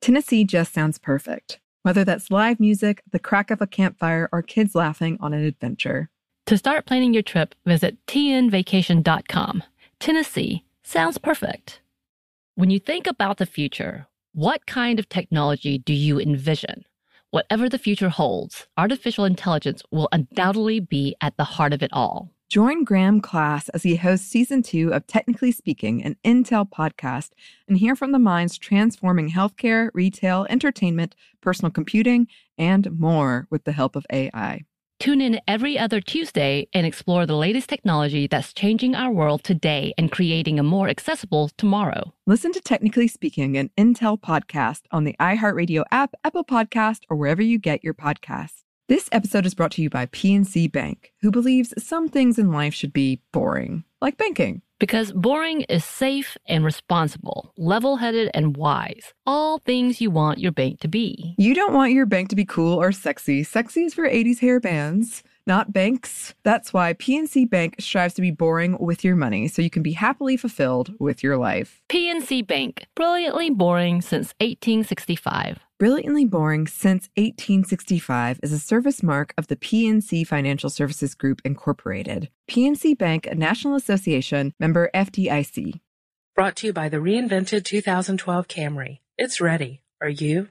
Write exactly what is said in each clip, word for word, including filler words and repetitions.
Tennessee just sounds perfect. Whether that's live music, the crack of a campfire, or kids laughing on an adventure. To start planning your trip, visit T N vacation dot com. Tennessee sounds perfect. When you think about the future, what kind of technology do you envision? Whatever the future holds, artificial intelligence will undoubtedly be at the heart of it all. Join Graham Class as he hosts season two of Technically Speaking, an Intel podcast, and hear from the minds transforming healthcare, retail, entertainment, personal computing, and more with the help of A I. Tune in every other Tuesday and explore the latest technology that's changing our world today and creating a more accessible tomorrow. Listen to Technically Speaking, an Intel podcast on the iHeartRadio app, Apple Podcast, or wherever you get your podcasts. This episode is brought to you by P N C Bank, who believes some things in life should be boring, like banking. Because boring is safe and responsible, level-headed and wise. All things you want your bank to be. You don't want your bank to be cool or sexy. Sexy is for eighties hair bands, not banks. That's why P N C Bank strives to be boring with your money so you can be happily fulfilled with your life. P N C Bank, brilliantly boring since eighteen sixty-five. Brilliantly Boring Since eighteen sixty-five is a service mark of the P N C Financial Services Group, Incorporated. P N C Bank, a National Association, member F D I C. Brought to you by the reinvented two thousand twelve Camry. It's ready. Are you?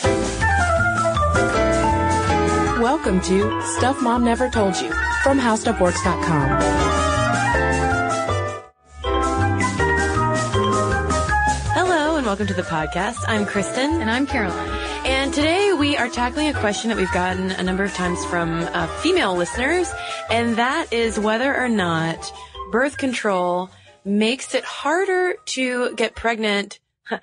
Welcome to Stuff Mom Never Told You from How Stuff Works dot com. Welcome to the podcast. I'm Kristen. And I'm Caroline. And today we are tackling a question that we've gotten a number of times from uh, female listeners, and that is whether or not birth control makes it harder to get pregnant,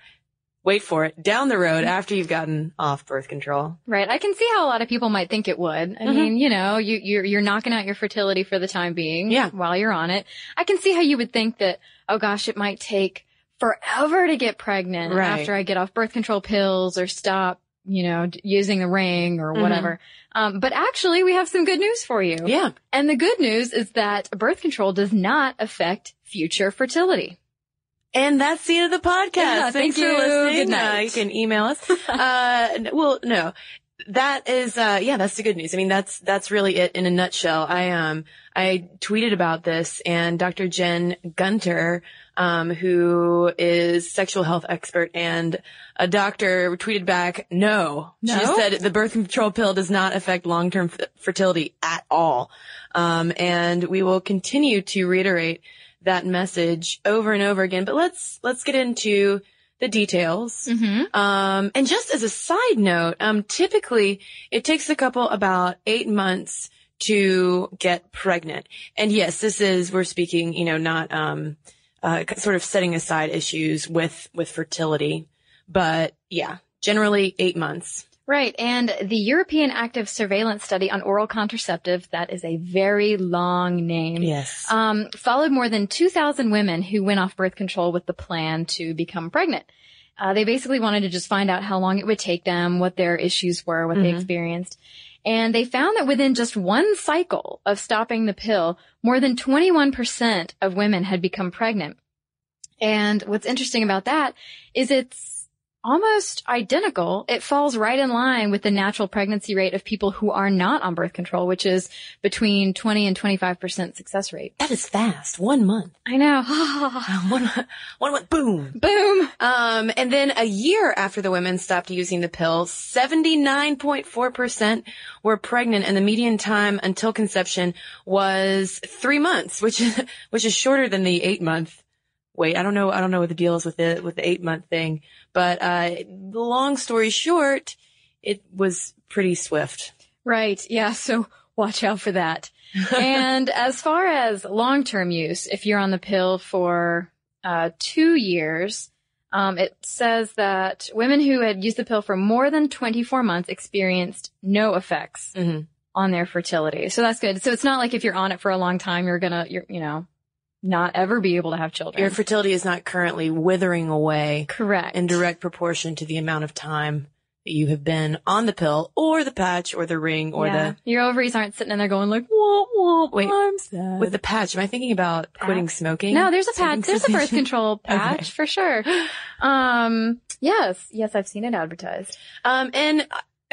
wait for it, down the road after you've gotten off birth control. Right. I can see how a lot of people might think it would. I mm-hmm. mean, you know, you, you're, you're knocking out your fertility for the time being yeah. while you're on it. I can see how you would think that, oh gosh, it might take forever to get pregnant right. after I get off birth control pills or stop, you know, d- using the ring or whatever. Mm-hmm. Um, but actually we have some good news for you. Yeah. And the good news is that birth control does not affect future fertility. And that's the end of the podcast. Yeah, Thanks thank you. for listening. Good night. Uh, you can email us. uh, well, no. That is, uh, yeah, that's the good news. I mean, that's, that's really it in a nutshell. I, um, I tweeted about this and Doctor Jen Gunter, um, who is sexual health expert and a doctor, tweeted back, no. No? She said the birth control pill does not affect long-term f- fertility at all. Um, and we will continue to reiterate that message over and over again. But let's, let's get into the details. Mm-hmm. Um, and just as a side note, um, typically it takes the couple about eight months to get pregnant. And yes, this is, we're speaking, you know, not, um, uh, sort of setting aside issues with, with fertility, but yeah, generally eight months. Right. And the European Active Surveillance Study on Oral Contraceptive, that is a very long name. Yes. Um, followed more than two thousand women who went off birth control with the plan to become pregnant. Uh, they basically wanted to just find out how long it would take them, what their issues were, what mm-hmm. they experienced. And they found that within just one cycle of stopping the pill, more than twenty-one percent of women had become pregnant. And what's interesting about that is it's almost identical. It falls right in line with the natural pregnancy rate of people who are not on birth control, which is between twenty and twenty-five percent success rate. That is fast. One month. I know. one, one month. Boom. Boom. Um, and then a year after the women stopped using the pill, seventy-nine point four percent were pregnant, and the median time until conception was three months, which is, which is shorter than the eight month. Wait, I don't know. I don't know what the deal is with the, with the eight month thing, but, uh, the long story short, it was pretty swift. Right. Yeah. So watch out for that. And as far as long-term use, if you're on the pill for, uh, two years, um, it says that women who had used the pill for more than twenty-four months experienced no effects mm-hmm. on their fertility. So that's good. So it's not like if you're on it for a long time, you're gonna, you're, you know, not ever be able to have children. Your fertility is not currently withering away. Correct. In direct proportion to the amount of time that you have been on the pill or the patch or the ring or yeah. the... Your ovaries aren't sitting in there going like, whoa, whoa, Wait, I'm sad. With the patch, am I thinking about patch? quitting smoking? No, there's a patch. There's a birth control patch okay. for sure. Um, Yes. Yes, I've seen it advertised. Um, and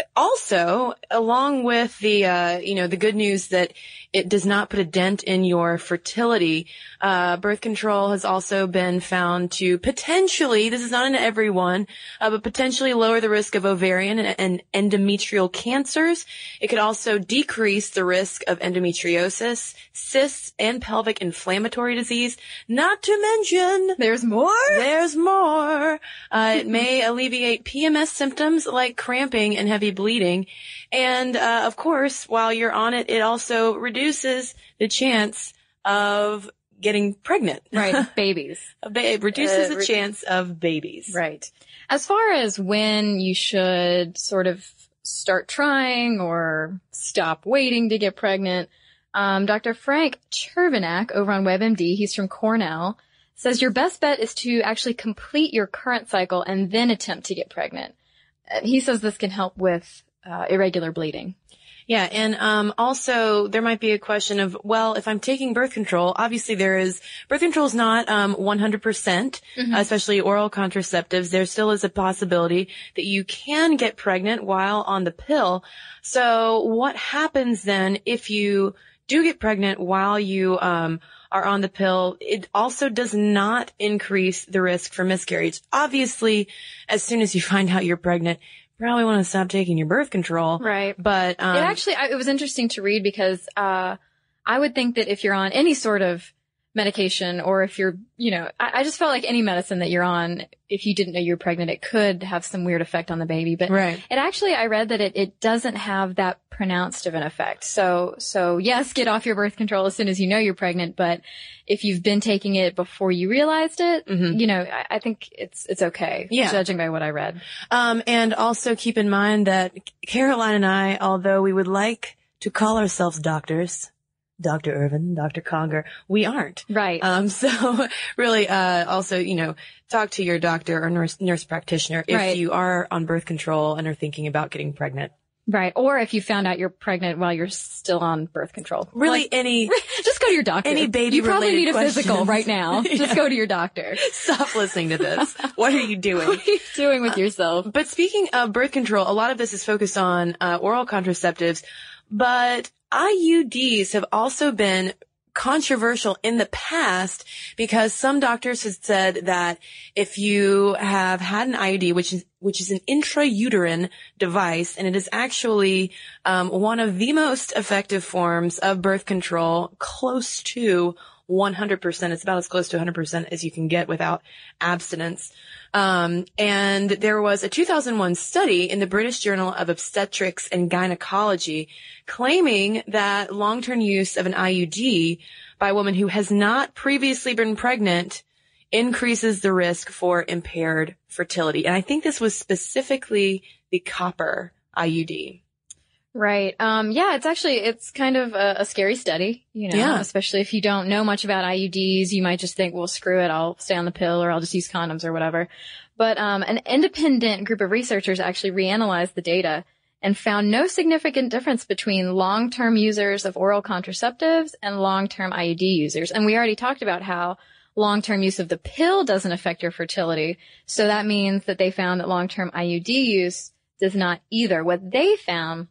also, along with the, uh, you know, the good news that it does not put a dent in your fertility, uh, birth control has also been found to potentially, this is not in everyone, uh, but potentially lower the risk of ovarian and, and endometrial cancers. It could also decrease the risk of endometriosis, cysts, and pelvic inflammatory disease. Not to mention, There's more? there's more. Uh, it may alleviate P M S symptoms like cramping and heavy bleeding. And, uh, of course, while you're on it, it also reduces the chance of getting pregnant. Right. Babies. It reduces Uh, the chance of babies. Right. As far as when you should sort of start trying or stop waiting to get pregnant, um, Doctor Frank Chervenak over on WebMD, he's from Cornell, says your best bet is to actually complete your current cycle and then attempt to get pregnant. And he says this can help with uh, irregular bleeding. Yeah, and um also there might be a question of, well, if I'm taking birth control, obviously there is, birth control is not um one hundred percent, Mm-hmm. uh, especially oral contraceptives. There still is a possibility that you can get pregnant while on the pill. So what happens then if you do get pregnant while you um are on the pill? It also does not increase the risk for miscarriage. Obviously, as soon as you find out you're pregnant, you probably want to stop taking your birth control. Right. But um It actually, I, it was interesting to read because, uh, I would think that if you're on any sort of medication or if you're, you know, I, I just felt like any medicine that you're on, if you didn't know you were pregnant, it could have some weird effect on the baby. But Right. it actually, I read that it, it doesn't have that pronounced of an effect. So, so yes, get off your birth control as soon as you know you're pregnant. But if you've been taking it before you realized it, Mhm. you know, I, I think it's, it's okay. Yeah. Judging by what I read. Um, and also keep in mind that Caroline and I, although we would like to call ourselves doctors, Doctor Irvin, Doctor Conger, we aren't. Right. Um, so really, uh, also, you know, talk to your doctor or nurse, nurse practitioner if Right. you are on birth control and are thinking about getting pregnant. Right. Or if you found out you're pregnant while you're still on birth control. Really, Like, any, just go to your doctor. Any baby You probably related need a physical questions. right now. Just Yeah. go to your doctor. stop listening to this. What are you doing? What are you doing with yourself? But speaking of birth control, a lot of this is focused on uh, oral contraceptives, but I U Ds have also been controversial in the past because some doctors have said that if you have had an I U D, which is which is an intrauterine device, and it is actually um, one of the most effective forms of birth control, close to one hundred percent. It's about as close to one hundred percent as you can get without abstinence. Um, and there was a two thousand one study in the British Journal of Obstetrics and Gynecology claiming that long-term use of an I U D by a woman who has not previously been pregnant increases the risk for impaired fertility. And I think this was specifically the copper I U D. Right. Um, yeah, it's actually, it's kind of a, a scary study, you know, Yeah. especially if you don't know much about I U Ds. You might just think, well, screw it. I'll stay on the pill or I'll just use condoms or whatever. But, um, an independent group of researchers actually reanalyzed the data and found no significant difference between long-term users of oral contraceptives and long-term I U D users. And we already talked about how long-term use of the pill doesn't affect your fertility. So that means that they found that long-term I U D use does not either. What they found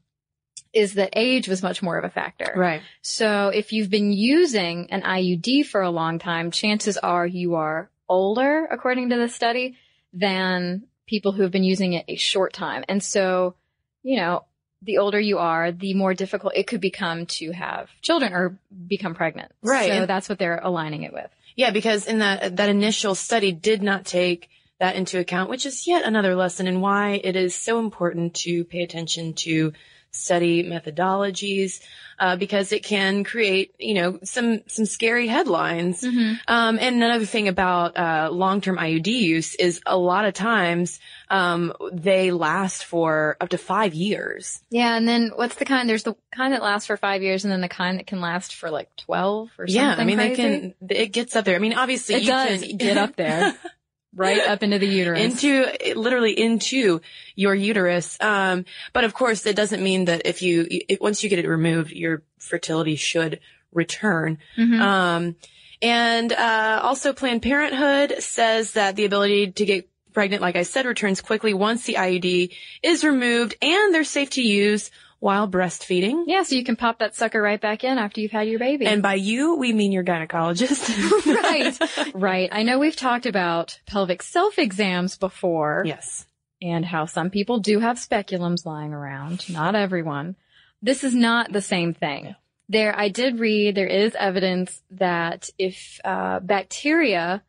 is that age was much more of a factor. Right. So if you've been using an I U D for a long time, chances are you are older, according to the study, than people who have been using it a short time. And so, you know, the older you are, the more difficult it could become to have children or become pregnant. Right. So And- that's what they're aligning it with. Yeah, because in that that initial study did not take that into account, which is yet another lesson in why it is so important to pay attention to study methodologies, uh, because it can create, you know, some, some scary headlines. Mm-hmm. Um, and another thing about, uh, long-term I U D use is a lot of times, um, they last for up to five years. Yeah. And then what's the kind? There's the kind that lasts for five years and then the kind that can last for like twelve or something. Yeah. I mean, crazy. they can, it gets up there. I mean, obviously It you does can get up there. Right up into the uterus. into literally into your uterus. Um, but of course, it doesn't mean that if you it, once you get it removed, your fertility should return. Mhm. Um, and uh, also, Planned Parenthood says that the ability to get pregnant, like I said, returns quickly once the I U D is removed, and they're safe to use while breastfeeding. Yeah, so you can pop that sucker right back in after you've had your baby. And by you, we mean your gynecologist. Right, right. I know we've talked about pelvic self-exams before. Yes. And how some people do have speculums lying around. Not everyone. This is not the same thing. There, I did read there is evidence that if uh, bacteria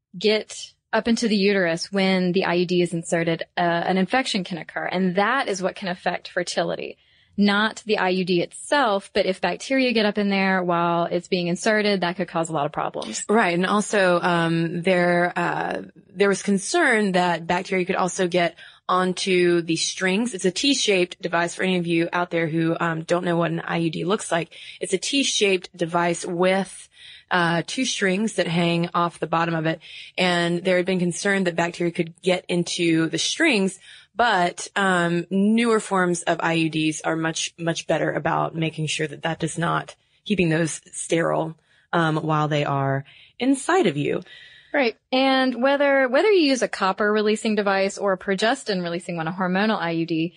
get up into the uterus when the I U D is inserted, uh, an infection can occur. And that is what can affect fertility. Not the I U D itself, but if bacteria get up in there while it's being inserted, that could cause a lot of problems. Right. And also, um, there, uh, there was concern that bacteria could also get onto the strings. It's a T-shaped device for any of you out there who, um, don't know what an I U D looks like. It's a T-shaped device with Uh, two strings that hang off the bottom of it. And there had been concern that bacteria could get into the strings, but um, newer forms of I U Ds are much, much better about making sure that that does not, keeping those sterile um, while they are inside of you. Right. And whether, whether you use a copper releasing device or a progestin releasing one, a hormonal I U D,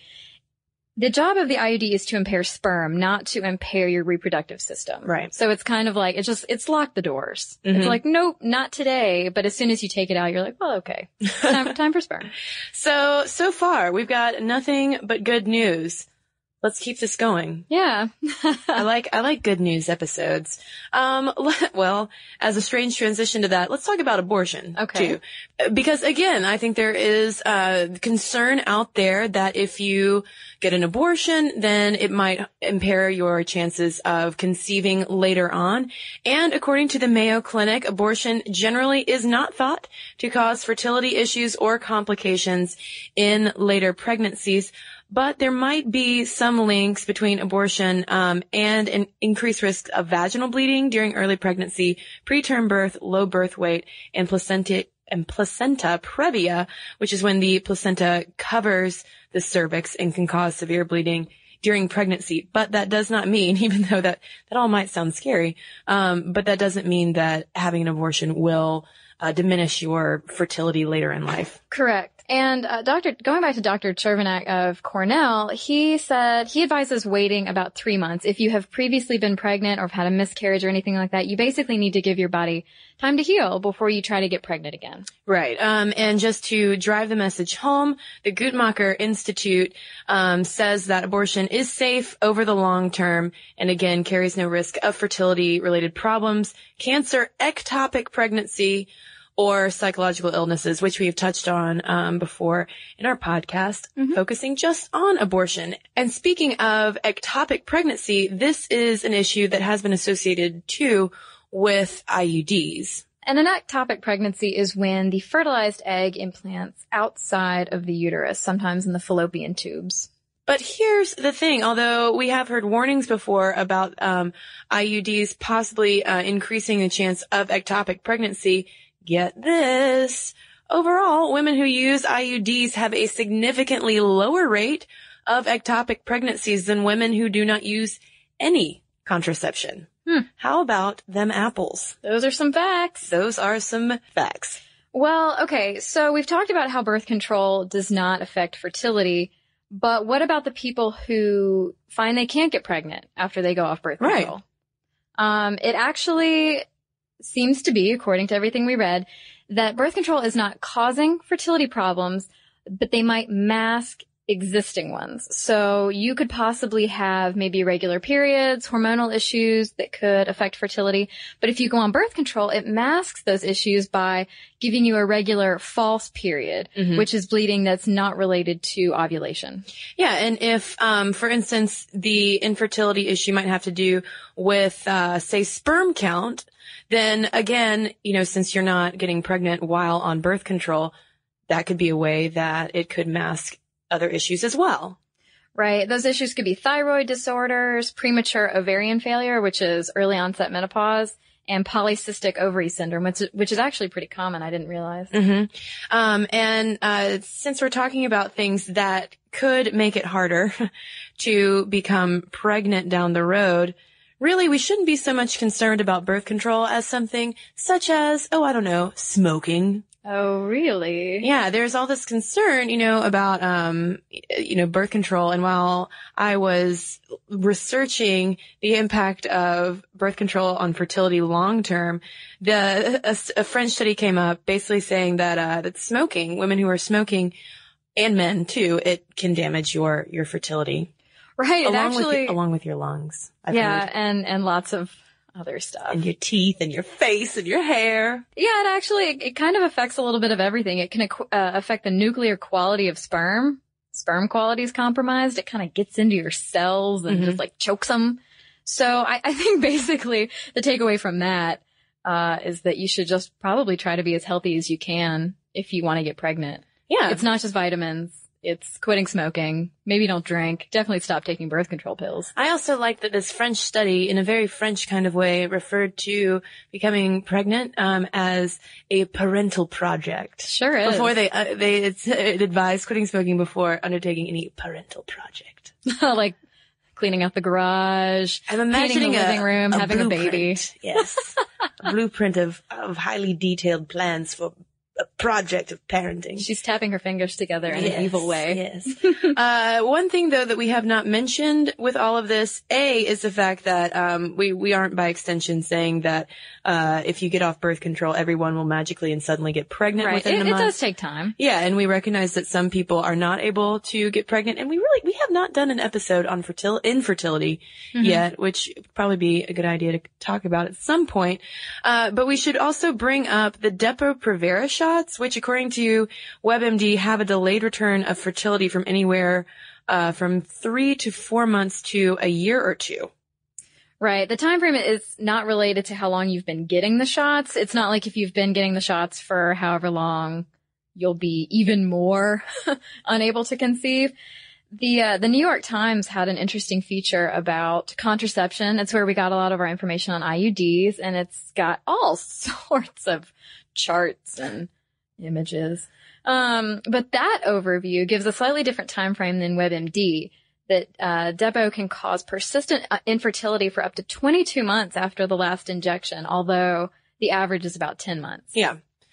the job of the I U D is to impair sperm, not to impair your reproductive system. Right. So it's kind of like, it's just, it's locked the doors. Mm-hmm. It's like, nope, not today. But as soon as you take it out, you're like, well, okay. Time, time for sperm. So, so far, we've got nothing but good news. Let's keep this going. Yeah. I like, I like good news episodes. Um, well, as a strange transition to that, let's talk about abortion. Okay. Too. Because again, I think there is, uh, concern out there that if you get an abortion, then it might impair your chances of conceiving later on. And according to the Mayo Clinic, abortion generally is not thought to cause fertility issues or complications in later pregnancies. But there might be some links between abortion um, and an increased risk of vaginal bleeding during early pregnancy, preterm birth, low birth weight, and placenta and placenta previa, which is when the placenta covers the cervix and can cause severe bleeding during pregnancy. But that does not mean, even though that that all might sound scary, um, but that doesn't mean that having an abortion will uh, diminish your fertility later in life. Correct. And uh, Doctor going back to Doctor Chervenak of Cornell, he said he advises waiting about three months. If you have previously been pregnant or have had a miscarriage or anything like that, you basically need to give your body time to heal before you try to get pregnant again. Right. Um, and just to drive the message home, the Guttmacher Institute um, says that abortion is safe over the long term and, again, carries no risk of fertility-related problems, cancer, ectopic pregnancy, or psychological illnesses, which we've touched on um, before in our podcast, mm-hmm. focusing just on abortion. And speaking of ectopic pregnancy, this is an issue that has been associated, too, with I U Ds. And an ectopic pregnancy is when the fertilized egg implants outside of the uterus, sometimes in the fallopian tubes. But here's the thing. Although we have heard warnings before about um, I U Ds possibly uh, increasing the chance of ectopic pregnancy, get this. Overall, women who use I U Ds have a significantly lower rate of ectopic pregnancies than women who do not use any contraception. Hmm. How about them apples? Those are some facts. Those are some facts. Well, okay, so we've talked about how birth control does not affect fertility, but what about the people who find they can't get pregnant after they go off birth control? Right. Um, it actually seems to be, according to everything we read, that birth control is not causing fertility problems, but they might mask existing ones. So you could possibly have maybe irregular periods, hormonal issues that could affect fertility. But if you go on birth control, it masks those issues by giving you a regular false period, mm-hmm. which is bleeding that's not related to ovulation. Yeah. And if, um, for instance, the infertility issue might have to do with, uh, say, sperm count, then again, you know, since you're not getting pregnant while on birth control, that could be a way that it could mask other issues as well. Right. Those issues could be thyroid disorders, premature ovarian failure, which is early onset menopause, and polycystic ovary syndrome, which, which is actually pretty common. I didn't realize. Mm-hmm. Um, and uh, since we're talking about things that could make it harder to become pregnant down the road, really, we shouldn't be so much concerned about birth control as something such as, oh, I don't know, smoking. Oh, really? Yeah, there's all this concern, you know, about, um, you know, birth control. And while I was researching the impact of birth control on fertility long term, the a, a French study came up basically saying that uh, that smoking, women who are smoking, and men too, it can damage your your fertility. Right. It along actually, with along with your lungs. I've yeah, heard. and and lots of other stuff. And your teeth and your face and your hair. Yeah, it actually, it, it kind of affects a little bit of everything. It can uh, affect the nuclear quality of sperm. Sperm quality is compromised. It kind of gets into your cells and mm-hmm. just like chokes them. So I, I think basically the takeaway from that uh is that you should just probably try to be as healthy as you can if you want to get pregnant. Yeah. It's not just vitamins. It's quitting smoking. Maybe don't drink. Definitely stop taking birth control pills. I also like that this French study, in a very French kind of way, referred to becoming pregnant um, as a parental project. Sure is. Before they uh, they it's, it advised quitting smoking before undertaking any parental project. Like cleaning out the garage, I'm imagining the living a, room, a having a baby. blueprint. Yes, a blueprint of of highly detailed plans for a project of parenting. She's tapping her fingers together in yes, an evil way. Yes. uh, one thing though that we have not mentioned with all of this, A, is the fact that, um, we, we aren't by extension saying that, uh, if you get off birth control, everyone will magically and suddenly get pregnant right. within it, a month. It does take time. Yeah. And we recognize that some people are not able to get pregnant. And we really, we have not done an episode on fertil- infertility mm-hmm. yet, which would probably be a good idea to talk about at some point. Uh, but we should also bring up the Depo-Provera shots, which according to WebMD have a delayed return of fertility from anywhere uh from three to four months to a year or two. Right. The time frame is not related to how long you've been getting the shots. It's not like if you've been getting the shots for however long, you'll be even more unable to conceive. The uh, the New York Times had an interesting feature about contraception. It's where we got a lot of our information on I U Ds, and it's got all sorts of charts and images. Um, but that overview gives a slightly different time frame than WebMD, that uh, Depo can cause persistent infertility for up to twenty-two months after the last injection, although the average is about ten months. Yeah.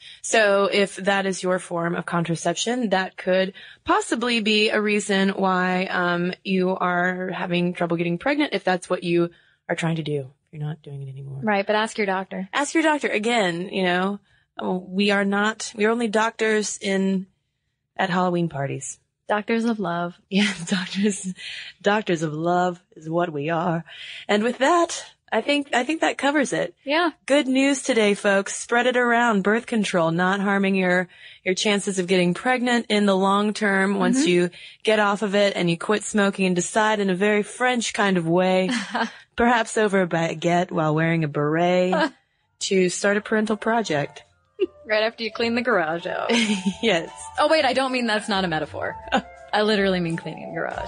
So if that is your form of contraception, that could possibly be a reason why um, you are having trouble getting pregnant, if that's what you are trying to do. You're not doing it anymore. Right, but ask your doctor. Ask your doctor. Again, you know, we are not, we are only doctors in, at Halloween parties. Doctors of love. Yeah, doctors, doctors of love is what we are. And with that, I think, I think that covers it. Yeah. Good news today, folks. Spread it around. Birth control, not harming your, your chances of getting pregnant in the long term mm-hmm. once you get off of it and you quit smoking and decide in a very French kind of way, perhaps over a baguette while wearing a beret, to start a parental project. Right after you clean the garage out. Yes. Oh, wait, I don't mean that's not a metaphor. I literally mean cleaning the garage.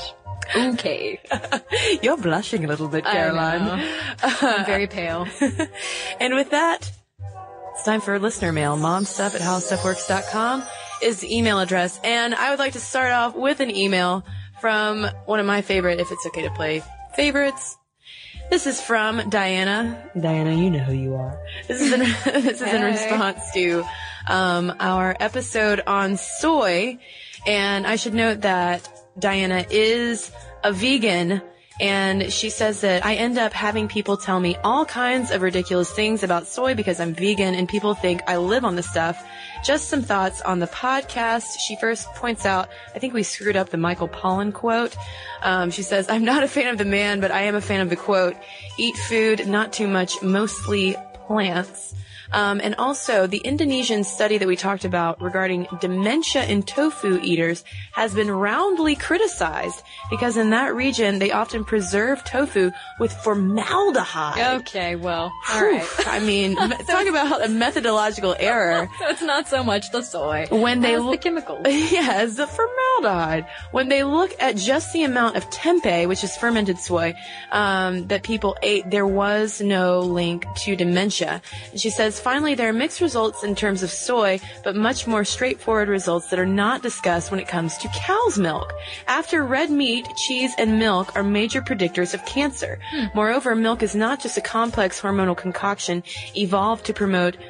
Okay. You're blushing a little bit, Caroline. I know. I'm very pale. And with that, it's time for listener mail. momstuff at howstuffworks dot com is the email address. And I would like to start off with an email from one of my favorite, if it's okay to play favorites. This is from Diana. Diana, you know who you are. This is in, this is in response to um, our episode on soy. And I should note that Diana is a vegan, and she says that I end up having people tell me all kinds of ridiculous things about soy because I'm vegan, and people think I live on the stuff. Just some thoughts on the podcast. She first points out, I think we screwed up the Michael Pollan quote. Um, she says, I'm not a fan of the man, but I am a fan of the quote, eat food, not too much, mostly plants. Um, and also, the Indonesian study that we talked about regarding dementia in tofu eaters has been roundly criticized because in that region, they often preserve tofu with formaldehyde. Okay, well, all right. I mean, so talk about a methodological error. So it's not so much the soy. When they look the chemicals. Yeah, it's the formaldehyde. When they look at just the amount of tempeh, which is fermented soy, um, that people ate, there was no link to dementia. And she says, finally, there are mixed results in terms of soy, but much more straightforward results that are not discussed when it comes to cow's milk. After red meat, cheese, and milk are major predictors of cancer. Hmm. Moreover, milk is not just a complex hormonal concoction evolved to promote pr-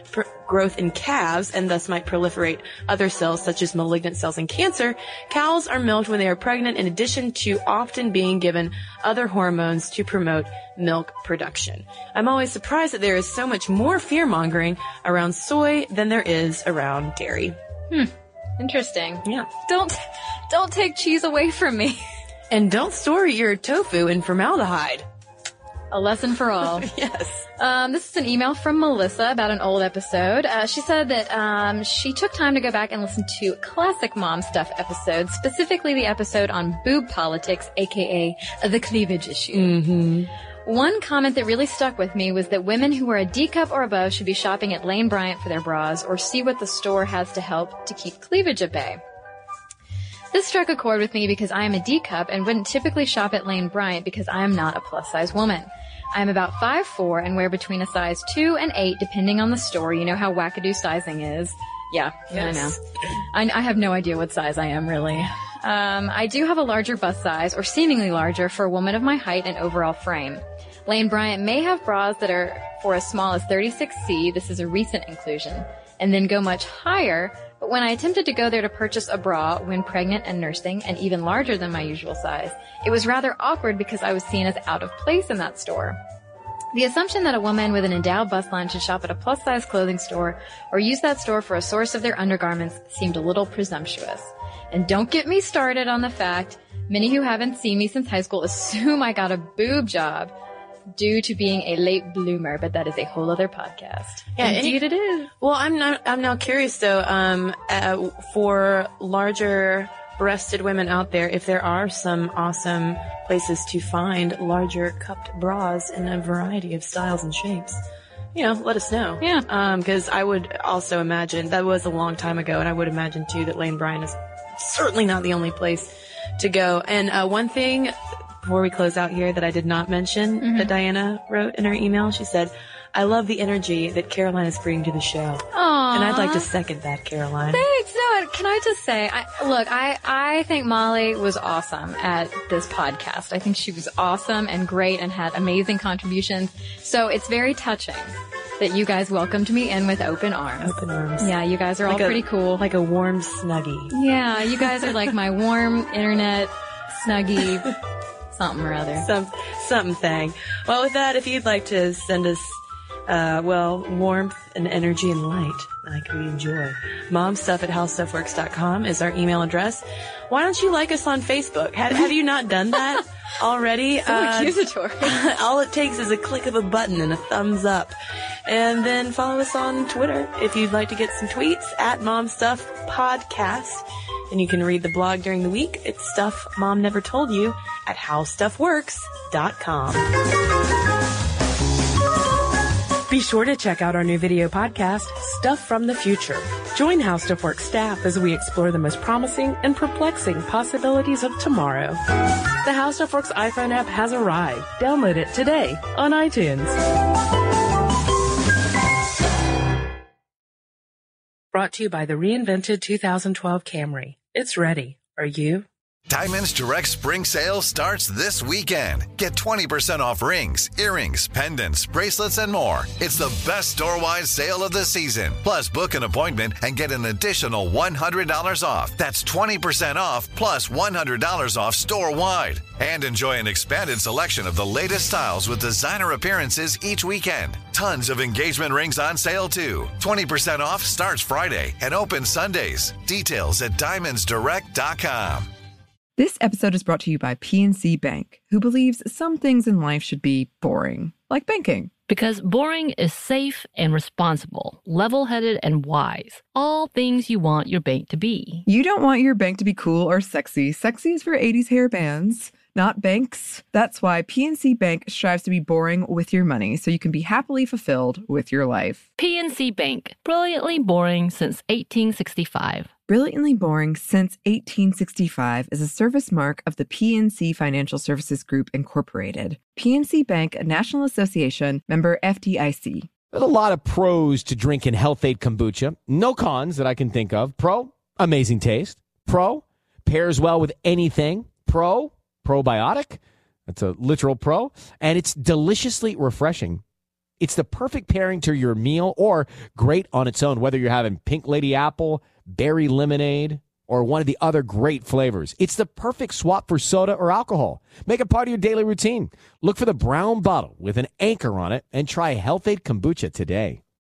growth in calves and thus might proliferate other cells such as malignant cells and cancer, cows are milked when they are pregnant in addition to often being given other hormones to promote milk production. I'm always surprised that there is so much more fear-mongering around soy than there is around dairy. Hmm. Interesting. Yeah. Don't, don't take cheese away from me. And don't store your tofu in formaldehyde. A lesson for all. Yes. Um, this is an email from Melissa about an old episode. Uh, she said that um, she took time to go back and listen to classic Mom Stuff episodes, specifically the episode on boob politics, aka the cleavage issue. Mm-hmm. One comment that really stuck with me was that women who are a D cup or above should be shopping at Lane Bryant for their bras or see what the store has to help to keep cleavage at bay. This struck a chord with me because I am a D cup and wouldn't typically shop at Lane Bryant because I am not a plus-size woman. I am about five foot four and wear between a size two and eight depending on the store. You know how wackadoo sizing is. Yeah, yes. I know. I, I have no idea what size I am, really. Um, I do have a larger bust size, or seemingly larger, for a woman of my height and overall frame. Lane Bryant may have bras that are for as small as thirty-six C, this is a recent inclusion, and then go much higher. But when I attempted to go there to purchase a bra when pregnant and nursing, and even larger than my usual size, it was rather awkward because I was seen as out of place in that store. The assumption that a woman with an endowed bust line should shop at a plus-size clothing store or use that store for a source of their undergarments seemed a little presumptuous. And don't get me started on the fact many who haven't seen me since high school assume I got a boob job due to being a late bloomer, but that is a whole other podcast. Yeah, Indeed any, it is. Well, I'm not, I'm now curious though, um, uh, for larger breasted women out there, if there are some awesome places to find larger cupped bras in a variety of styles and shapes, you know, let us know. Yeah. Um, cause I would also imagine, that was a long time ago, and I would imagine too that Lane Bryant is certainly not the only place to go. And, uh, one thing before we close out here that I did not mention mm-hmm. that Diana wrote in her email, she said, I love the energy that Caroline is bringing to the show. Aww. And I'd like to second that, Caroline. Thanks. No, can I just say, I, look, I, I think Molly was awesome at this podcast. I think she was awesome and great and had amazing contributions. So it's very touching that you guys welcomed me in with open arms. Open arms. Yeah, you guys are like all a, pretty cool. Like a warm snuggie. Yeah, you guys are like my warm internet snuggie something or other. Some, something thing. Well, with that, if you'd like to send us Uh, well, warmth and energy and light like we enjoy. Momstuff at howstuffworks dot com is our email address. Why don't you like us on Facebook? Have, have you not done that already? So uh, accusatory. All it takes is a click of a button and a thumbs up. And then follow us on Twitter if you'd like to get some tweets at Momstuff Podcast. And you can read the blog during the week. It's Stuff Mom Never Told You at how stuff works dot com. Be sure to check out our new video podcast, Stuff from the Future. Join How Stuff Works staff as we explore the most promising and perplexing possibilities of tomorrow. The How Stuff Works iPhone app has arrived. Download it today on iTunes. Brought to you by the reinvented two thousand twelve Camry. It's ready. Are you? Diamonds Direct Spring Sale starts this weekend. Get twenty percent off rings, earrings, pendants, bracelets, and more. It's the best store-wide sale of the season. Plus, book an appointment and get an additional one hundred dollars off. That's twenty percent off plus one hundred dollars off store-wide. And enjoy an expanded selection of the latest styles with designer appearances each weekend. Tons of engagement rings on sale, too. twenty percent off starts Friday and opens Sundays. Details at diamonds direct dot com. This episode is brought to you by P N C Bank, who believes some things in life should be boring, like banking. Because boring is safe and responsible, level-headed and wise. All things you want your bank to be. You don't want your bank to be cool or sexy. Sexy is for eighties hair bands, not banks. That's why P N C Bank strives to be boring with your money so you can be happily fulfilled with your life. P N C Bank, brilliantly boring since eighteen sixty-five. Brilliantly Boring Since eighteen sixty-five is a service mark of the P N C Financial Services Group, Incorporated. P N C Bank, a National Association, member F D I C. There's a lot of pros to drinking Health Aid kombucha. No cons that I can think of. Pro, amazing taste. Pro, pairs well with anything. Pro, probiotic. That's a literal pro. And it's deliciously refreshing. It's the perfect pairing to your meal or great on its own, whether you're having Pink Lady Apple, Berry Lemonade, or one of the other great flavors. It's the perfect swap for soda or alcohol. Make it part of your daily routine. Look for the brown bottle with an anchor on it and try Health-Ade Kombucha today.